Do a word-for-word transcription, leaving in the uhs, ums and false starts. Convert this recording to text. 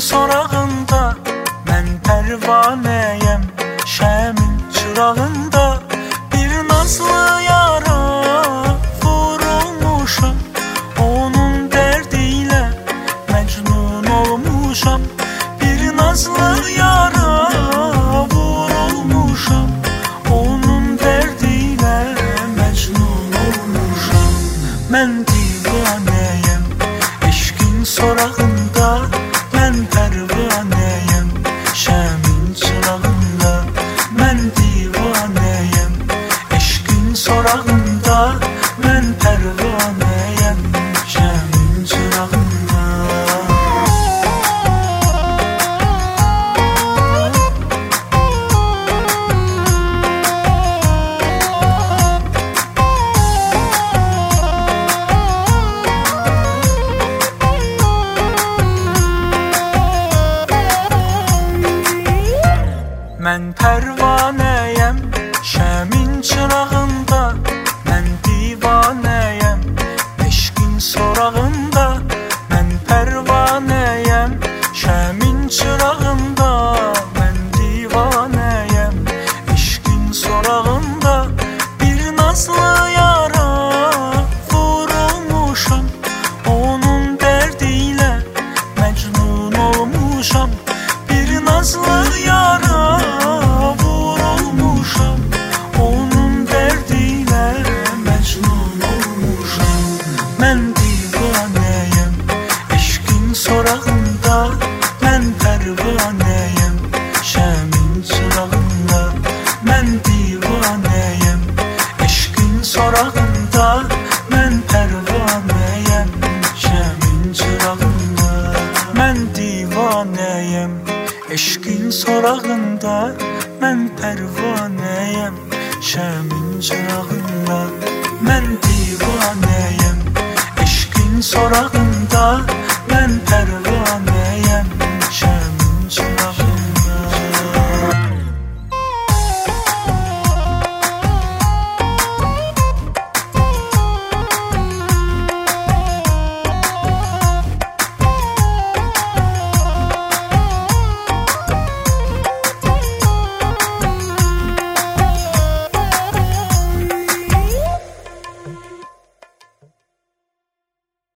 sorağında mən pərvanəyəm, şəmin çırağında bir nazlı yara vurulmuşam, onun dərdi ilə məcnun olmuşam. Bir nazlı yara vurulmuşam, onun dərdi ilə məcnun olmuşam. Mən divanəyəm eşqin sorağında, mən pərvanəyəm şəmin çırağında. Mən divanəyəm eşqin sorağında, mən pərvanəyəm şəmin çırağında. Mən pərvanəyəm şəmin çırağında, mən divanəyəm eşqin sorağında. Mən pərvanəyəm şəmin çırağında, mən divanəyəm eşqin sorağında. Bir nazlı yara vurulmuşam, onun dərdi ilə məcnun olmuşam. Bir nazlı yara vurulmuşam, onun dərdi ilə məcnun olmuşam. Mən divanəyəm eşqin sorağında, mən pərvanəyəm şəmin çırağında. Mən divanəyəm eşqin sorağında, mən pərvanəyəm şəmin çırağında. Mən divanəyəm eşqin sorağında, mən pərvanəyəm şəmin çırağında. Mən divanəyəm eşqin sorağında, mən pərvanəyəm